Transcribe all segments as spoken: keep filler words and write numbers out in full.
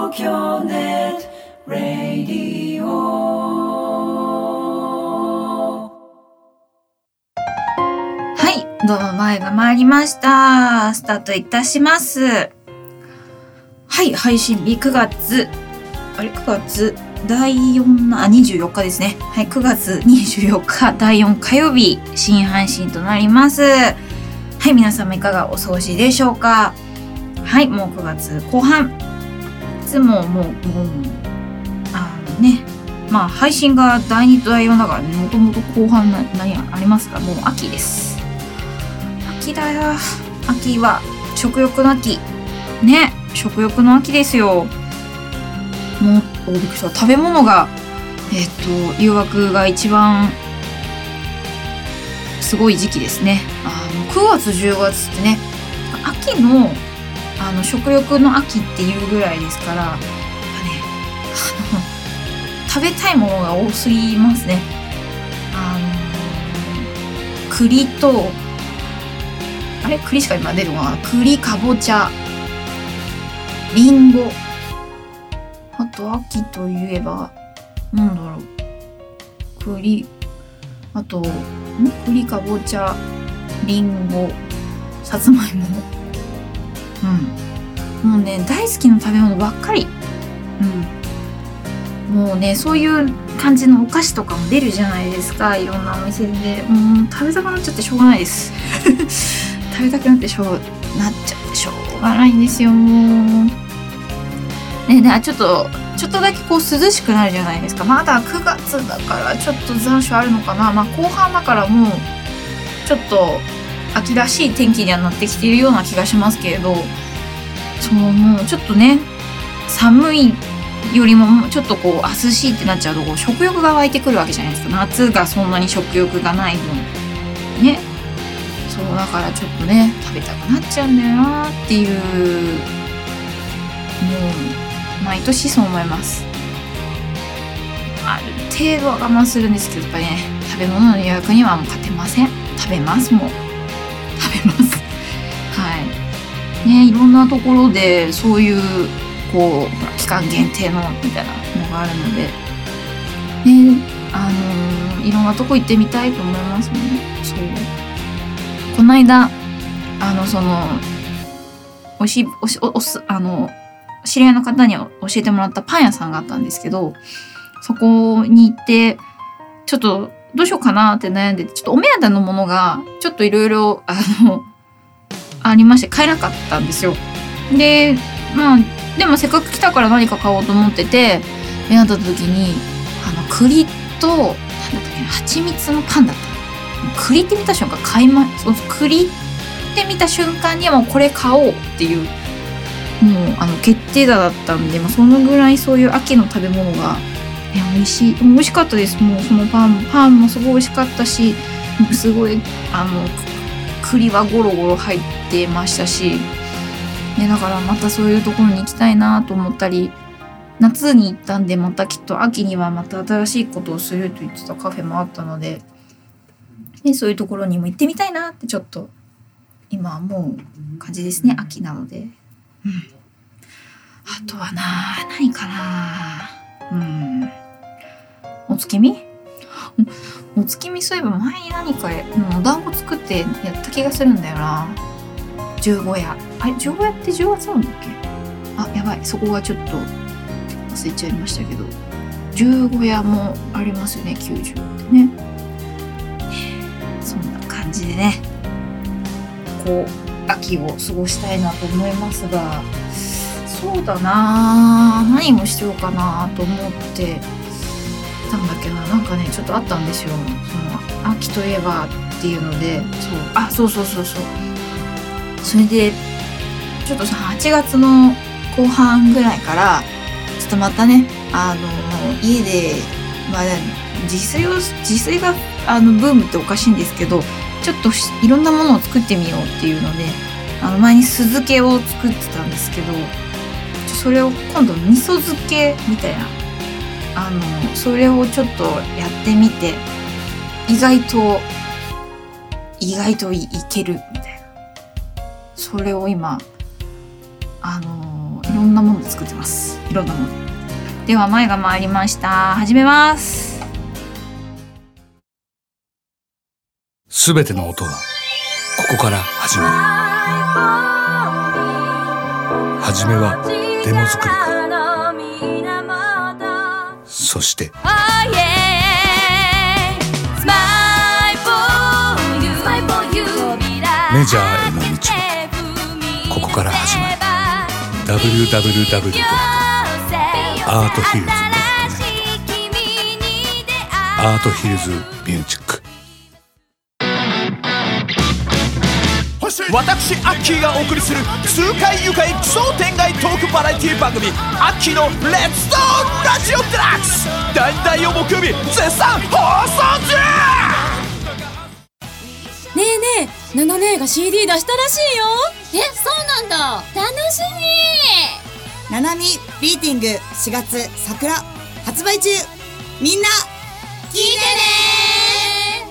東京ネットラディオ。はい、どうも前が参りました。スタートいたします。はい、配信日くがつあれくがつだいよんあにじゅうよっかですね。はい、くがつにじゅうよっかだいよん火曜日新配信となります。はい、皆様いかがお過ごしでしょうか。はい、もうくがつこう半。いつももう、もうあのね、まあ配信がだいにとだいよんだからね、もともと後半な何ありますか。もう秋です。秋だよ。秋は食欲の秋ね、食欲の秋ですよ。もうおびっくりした。食べ物がえっと誘惑が一番すごい時期ですね。あのくがつじゅうがつってね、秋のあの食欲の秋っていうぐらいですから、やっぱね、あの食べたいものが多すぎますね。あの栗とあれ栗しか今出るのかな。栗、かぼちゃ、りんご、あと秋といえばなんだろう、栗、あとん栗、かぼちゃ、りんご、さつまいも、うん、もうね大好きな食べ物ばっかり、うん、もうねそういう感じのお菓子とかも出るじゃないですか、いろんなお店で。もう食べたくなっちゃってしょうがないです食べたくなってしょうなっちゃってしょうがないんですよ。もうね、ね、ちょっとちょっとだけこう涼しくなるじゃないですか。まだくがつだからちょっと残暑あるのかな。まあ後半だからもうちょっと秋らしい天気にはなってきているような気がしますけれど、そうもうちょっとね寒いよりもちょっとこう涼しいってなっちゃうとこう食欲が湧いてくるわけじゃないですか。夏がそんなに食欲がない分ね。そうだからちょっとね食べたくなっちゃうんだよなっていう、もう毎年そう思います。ある程度は我慢するんですけど、やっぱりね食べ物の予約にはもう勝てません。食べます。もう食べますはいね、いろんなところでそういうこう期間限定のみたいなのがあるのでね、あのー、いろんなとこ行ってみたいと思いますね。そうこの間あのそのおしおしおおすあの知り合いの方に教えてもらったパン屋さんがあったんですけど、そこに行ってちょっとどうしようかなって悩んでて、ちょっとお目当てのものがちょっといろいろあのありまして買えなかったんですよ。でまあでもせっかく来たから何か買おうと思ってて選んだ時にあの栗となんだったっけ蜂蜜のパンだった。栗って見た瞬間買いまその栗って見た瞬間にはもうこれ買おうっていうもうあの決定打だったんで、まあ、そのぐらいそういう秋の食べ物がいや美味しい美味しかったです。もうそのパンパンもすごい美味しかったし、すごいあの栗はゴロゴロ入ってましたし、ね、だからまたそういうところに行きたいなと思ったり、夏に行ったんでまたきっと秋にはまた新しいことをすると言ってたカフェもあったので、ね、そういうところにも行ってみたいなってちょっと今思う感じですね。秋なので、うん、あとはな何かな、うんお月見お月見そういえば前に何か、うん、お団子作ってやった気がするんだよな。十五夜あれ十五夜ってじゅうがつなんだっけ。あやばいそこがちょっと忘れちゃいましたけど、十五夜もありますよね。きゅうじゅうってね。そんな感じでねこう秋を過ごしたいなと思いますが、そうだな何をしようかなと思ってたんだけど、なんかねちょっとあったんですよ。その秋といえばっていうので、そうあそうそうそうそうそれでちょっとさはちがつの後半ぐらいからちょっとまたねあの家でまあ自炊を自炊があのブームっておかしいんですけど、ちょっといろんなものを作ってみようっていうので、あの前に酢漬けを作ってたんですけど、それを今度味噌漬けみたいなあのそれをちょっとやってみて、意外と意外と い, いけるみたいな、それを今あのいろんなもの作ってます今ろんなもの。では前が回りました。始めます。 すべての音はここから始まる。はじめはデモ作りか、そしてメジャーへの道はここから始まる。 ダブリューダブリューダブリュー ドット アートヒルズ ドット ネット アートヒルズミュージック。 私アッキーがお送りする痛快愉快奇想天外トークバラエティ番組アッキーのレッツトークラジオデラックス、だいたいを木曜日絶賛放送中。 ねえねえ、ナナ姉が シーディー 出したらしいよ。 え、そうなんだ。楽しみ。 ナナミビーティングしがつ桜発売中。みんな聞いてね。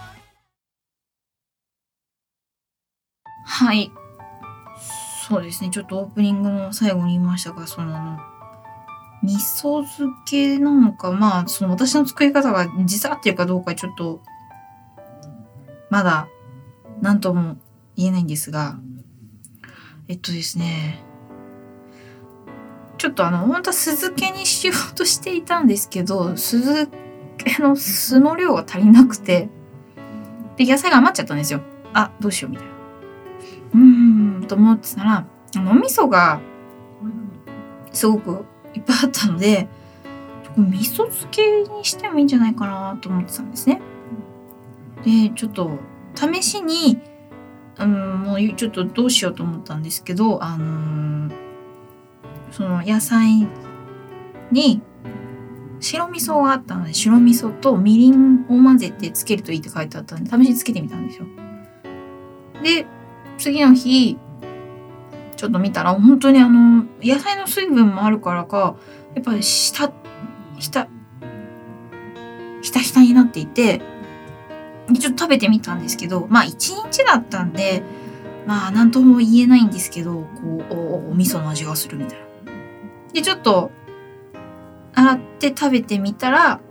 はい。そうですね。ちょっとオープニングの最後に言いましたが、その、味噌漬けなのか、まあ、その私の作り方が実は合ってるかどうかちょっと、まだ、なんとも言えないんですが、えっとですね、ちょっとあの、本当は酢漬けにしようとしていたんですけど、酢漬けの酢の量が足りなくて、で、野菜が余っちゃったんですよ。あ、どうしようみたいな。うーん、と思ってたら、あの、お味噌が、すごくいっぱいあったので、味噌漬けにしてもいいんじゃないかなと思ってたんですね。で、ちょっと、試しに、うん、もうちょっとどうしようと思ったんですけど、あのー、その野菜に白味噌があったので、白味噌とみりんを混ぜてつけるといいって書いてあったんで、試しにつけてみたんですよ。で、次の日、ちょっと見たら、本当にあの、野菜の水分もあるからか、やっぱり下、ひた、ひたひたになっていて、ちょっと食べてみたんですけど、まあ一日だったんで、まあなんとも言えないんですけど、こう、お、お味噌の味がするみたいな。で、ちょっと、洗って食べてみたら、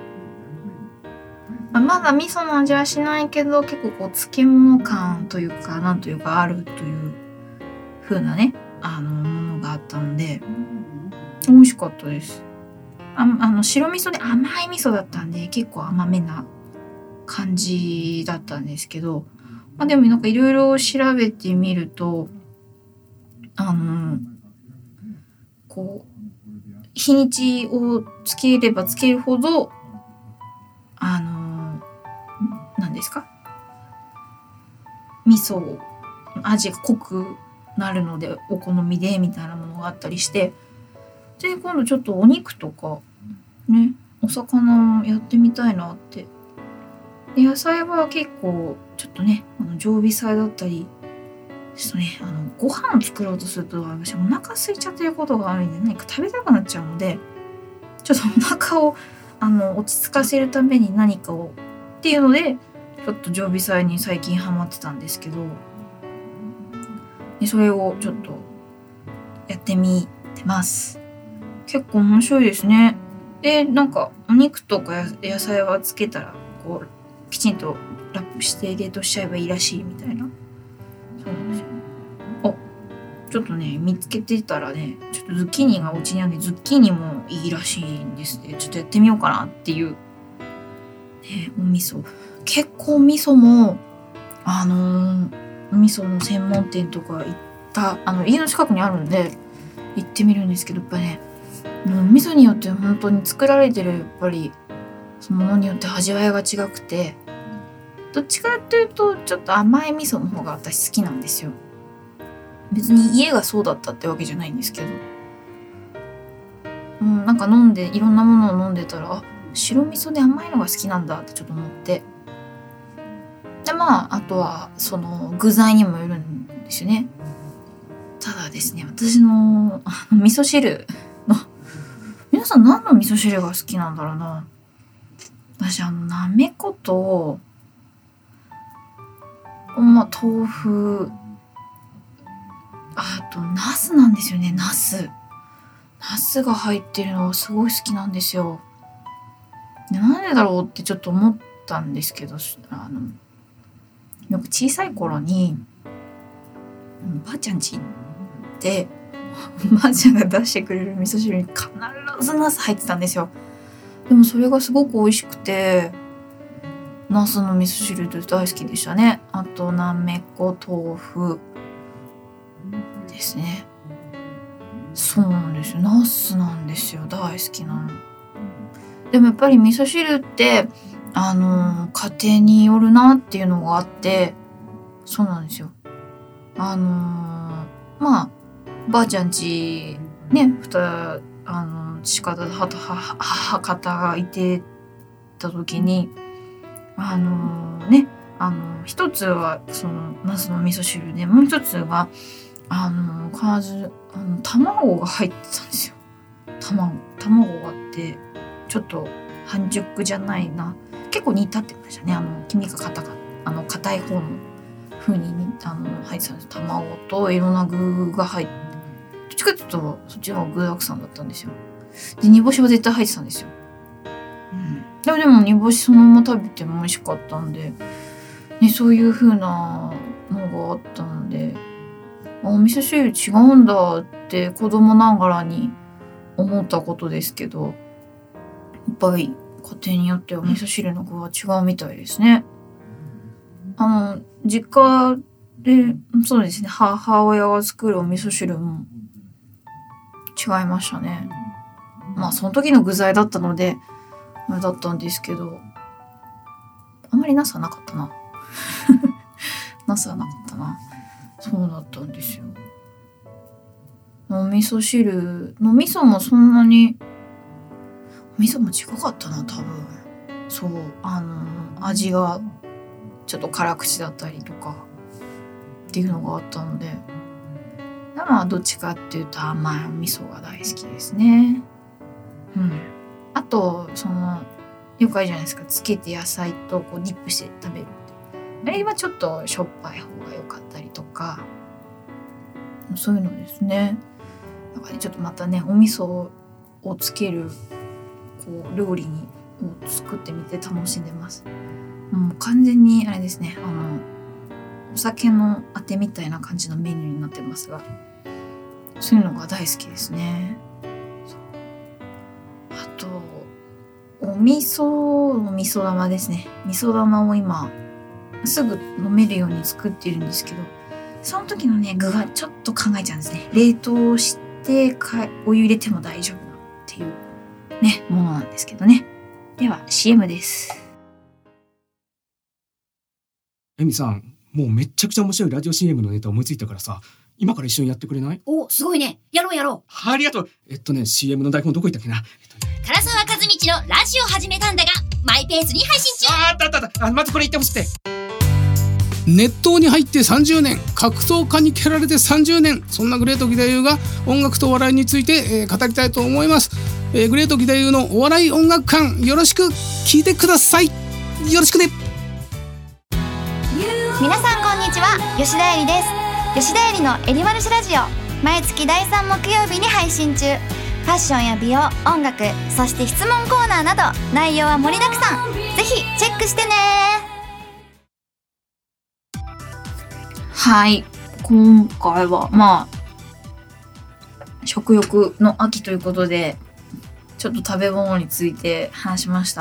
まあ、まだ味噌の味はしないけど、結構こう、漬物感というか、なんというかあるという風なね、あの、ものがあったので、美味しかったです。あ、あの、白味噌で甘い味噌だったんで、結構甘めな感じだったんですけど、まあでもなんかいろいろ調べてみると、あの、こう、日にちをつければつけるほど、あの、何ですか？味噌、味が濃くなるので、お好みでみたいなものがあったりして、で、今度ちょっとお肉とか、ね、お魚やってみたいなって。で、野菜は結構、ちょっとね、あの常備菜だったり、ちょっとね、あの、ご飯作ろうとすると、私お腹空いちゃってることがあるんで、何か食べたくなっちゃうので、ちょっとお腹を、あの、落ち着かせるために何かを、っていうので、ちょっと常備菜に最近ハマってたんですけど、でそれをちょっと、やってみてます。結構面白いですね。で、なんか、お肉とか野菜はつけたら、こう、きちんとラップして冷凍しちゃえばいいらしいみたいな。そうなんですよ。あ、ちょっとね、見つけてたらね、ちょっとズッキーニがお家にあるんで、ズッキーニもいいらしいんですね。ちょっとやってみようかなっていう。ね、お味噌。結構お味噌も、あのー、お味噌の専門店とか行った、あの、家の近くにあるんで、行ってみるんですけど、やっぱね、お味噌によって本当に作られてる、やっぱり、そのものによって味わいが違くて、どっちかっていうとちょっと甘い味噌の方が私好きなんですよ。別に家がそうだったってわけじゃないんですけど、うん、なんか飲んでいろんなものを飲んでたら、あ、白味噌で甘いのが好きなんだってちょっと思って、でまああとはその具材にもよるんですよね。ただですね、私のあの味噌汁の皆さん何の味噌汁が好きなんだろうな。私あのなめこと、まあ豆腐、あとナスなんですよね。ナスナスが入ってるのがすごい好きなんですよ。でなんでだろうってちょっと思ったんですけど、あのよく小さい頃にばあちゃん家でばあちゃんが出してくれる味噌汁に必ずナス入ってたんですよ。でもそれがすごく美味しくて、ナスの味噌汁って大好きでしたね。あとなめこ豆腐ですね。そうなんですよ、ナスなんですよ、大好きなの。でもやっぱり味噌汁ってあの家庭によるなっていうのがあって、そうなんですよ。あのまあばあちゃんちね、ふたあの父方母方がいてた時に、あのねあの一つはそのナスの味噌汁で、もう一つがあの必ずあの卵が入ってたんですよ。卵卵があってちょっと半熟じゃないな、結構煮立ってましたね。あの黄身が硬かあの硬い方の風にあの入ってたんです。卵といろんな具が入って、どっちかっていうとそっちの方が具沢山だったんですよ。で煮干しは絶対入ってたんですよ。うん、でもでも煮干しそのまま食べても美味しかったんで、ね、そういう風なのがあったので、あ、お味噌汁違うんだって子供ながらに思ったことですけど、やっぱり家庭によってお味噌汁の具は違うみたいですね。あの実家でそうですね、母親が作るお味噌汁も違いましたね。まあその時の具材だったのであれだったんですけど、あんまりナスはなかったなナスはなかったな。そうだったんですよ。お味噌汁の味噌もそんなに、お味噌も違かったな多分。そう、あの味がちょっと辛口だったりとかっていうのがあったので、まあどっちかっていうと甘い味噌が大好きですね。うん。あとそのよくあるじゃないですか、つけて野菜とこうディップして食べる。あれはちょっとしょっぱい方が良かったりとか、そういうのですね。だからちょっとまたね、お味噌をつけるこう料理にを作ってみて楽しんでます。もう完全にあれですね、あのお酒のあてみたいな感じのメニューになってますが、そういうのが大好きですね。あとお味噌お味噌玉ですね。味噌玉を今すぐ飲めるように作っているんですけど、その時のね具がちょっと考えちゃうんですね。冷凍してかお湯入れても大丈夫なっていうねものなんですけどね。では シーエム です。 エミさん、もうめっちゃくちゃ面白いラジオ シーエム のネタ思いついたからさ、今から一緒にやってくれない？ お、すごいね。やろうやろう。 ありがとう。えっとね シーエム の台本どこ行ったっけな、えっとね、 唐沢和道のラジオ始めたんだがマイペースに配信中。 あーあったあったあった。あ、まずこれ言ってほしくて。熱湯に入ってさんじゅうねん、格闘家に蹴られてさんじゅうねん、そんなグレート義太夫が音楽とお笑いについて、えー、語りたいと思います。えー、グレート義太夫のお笑い音楽館、よろしく聞いてください。よろしくね。 皆さんこんにちは、吉田えりです。吉田えりのえりまるしラジオ、毎月だいさん木曜日に配信中。ファッションや美容、音楽、そして質問コーナーなど内容は盛りだくさん。ぜひチェックしてね。 はい、今回はまあ食欲の秋ということで、ちょっと食べ物について話しました。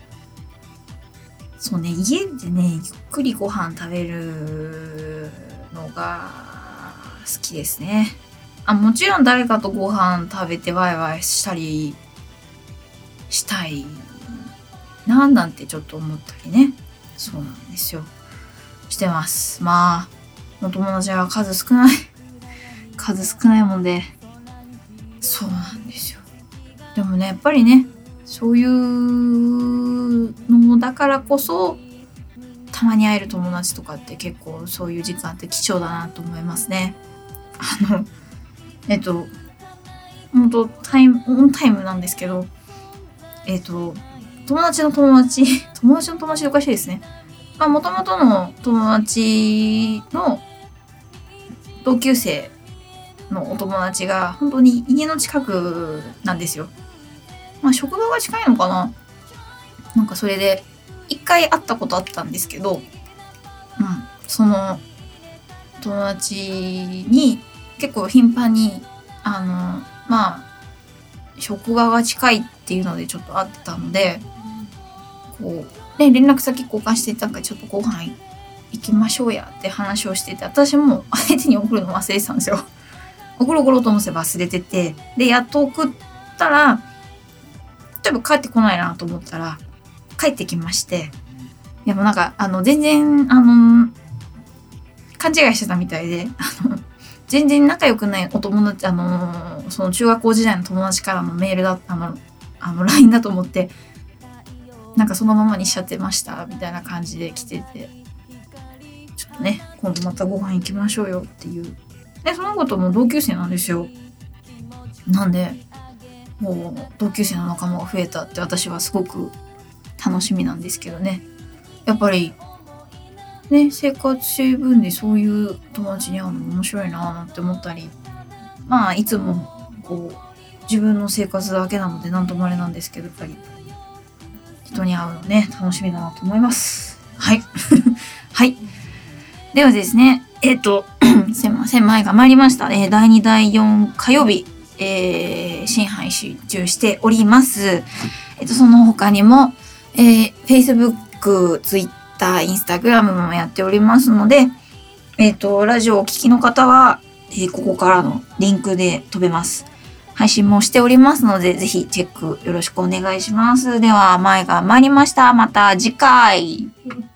そうね、家でねゆっくりご飯食べるのが好きですね。あ、もちろん誰かとご飯食べてワイワイしたりしたいななんてちょっと思ったりね、そうなんですよ、してます。まあお友達は数少ない数少ないもんで、そうなんですよ。でもねやっぱりね、そういうのだからこそたまに会える友達とかって結構そういう時間って貴重だなと思いますね。あのえっと本当タイムオンタイムなんですけど、えっと友達の友達友達の友達おかしいですね。まあ元々の友達の同級生のお友達が本当に家の近くなんですよ。まあ職場が近いのかな。なんかそれで一回会ったことあったんですけど、うん、その友達に結構頻繁にあのまあ職場が近いっていうのでちょっと会ってたので、こうで連絡先交換してなんかちょっとご飯行きましょうやって話をしてて、私も相手に送るの忘れてたんですよ。送ろう送ろうと思って忘れてて、でやっと送ったら例えば帰ってこないなと思ったら帰ってきまして、でもなんかあの全然あの勘違いしてたみたいで、あの全然仲良くないお友達、あのその中学校時代の友達からのメールだったの、あの ライン だと思ってなんかそのままにしちゃってましたみたいな感じで来てて、ちょっとね今度またご飯行きましょうよっていう。でその子とも同級生なんですよ。なんでもう同級生の仲間が増えたって私はすごく楽しみなんですけどね。やっぱりね生活している分でそういう友達に会うのも面白いななんて思ったり、まあいつもこう自分の生活だけなのでなんともあれなんですけど、やっぱり人に会うのね楽しみだなと思います。はいはい。ではですね、えっ、ー、とすいません前が参りました、えー、だいにだいよん火曜日、えー、新配信中しております。えっ、ー、とその他にも、えー、Facebook、Twitter、Instagram もやっておりますので、えっ、ー、とラジオをお聞きの方は、えー、ここからのリンクで飛べます。配信もしておりますのでぜひチェックよろしくお願いします。では前が参りました。また次回。